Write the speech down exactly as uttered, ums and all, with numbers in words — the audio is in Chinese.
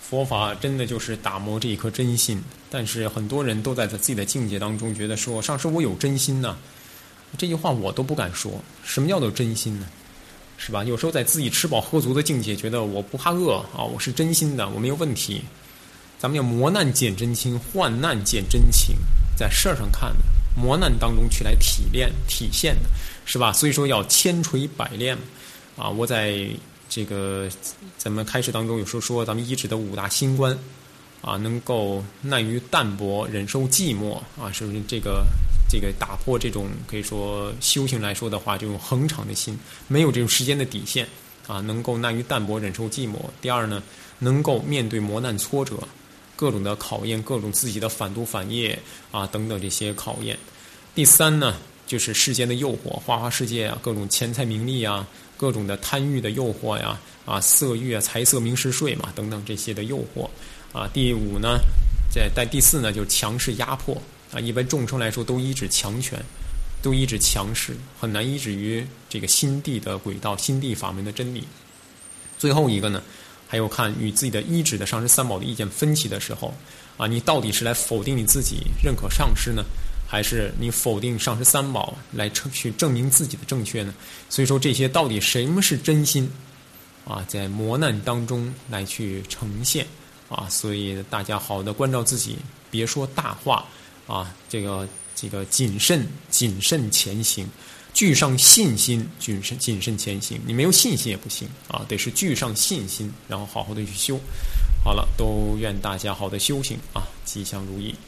佛法真的就是打磨这一颗真心，但是很多人都在自己的境界当中觉得说，上师我有真心呢、啊，这句话我都不敢说。什么叫做真心呢？是吧？有时候在自己吃饱喝足的境界，觉得我不怕饿啊，我是真心的，我没有问题。咱们要磨难减真心，患难减真情，在事儿上看的，磨难当中去来提炼体现的，是吧？所以说要千锤百炼啊！我在这个咱们开始当中有时候说，咱们一指的五大心观啊，能够耐于淡泊，忍受寂寞啊，是不是这个这个打破这种可以说修行来说的话，这种恒常的心，没有这种时间的底线啊，能够耐于淡泊，忍受寂寞。第二呢，能够面对磨难挫折，各种的考验，各种自己的反毒反业啊等等这些考验。第三呢，就是世间的诱惑，花花世界啊，各种钱财名利啊，各种的贪欲的诱惑呀，啊，色欲啊，财色名食睡嘛，等等这些的诱惑啊。第五呢，在在第四呢，就是强势压迫啊。一般众生来说，都依止强权，都依止强势，很难依止于这个心地的轨道、心地法门的真理。最后一个呢，还有看与自己的依止的上师三宝的意见分歧的时候啊，你到底是来否定你自己认可上师呢，还是你否定上师三宝来去证明自己的正确呢？所以说这些到底什么是真心啊，在磨难当中来去呈现啊，所以大家好的关照自己，别说大话啊，这个这个谨慎谨慎前行，具上信心，谨慎谨慎前行。你没有信心也不行啊，得是具上信心，然后好好的去修。好了，都愿大家好的修行啊，吉祥如意。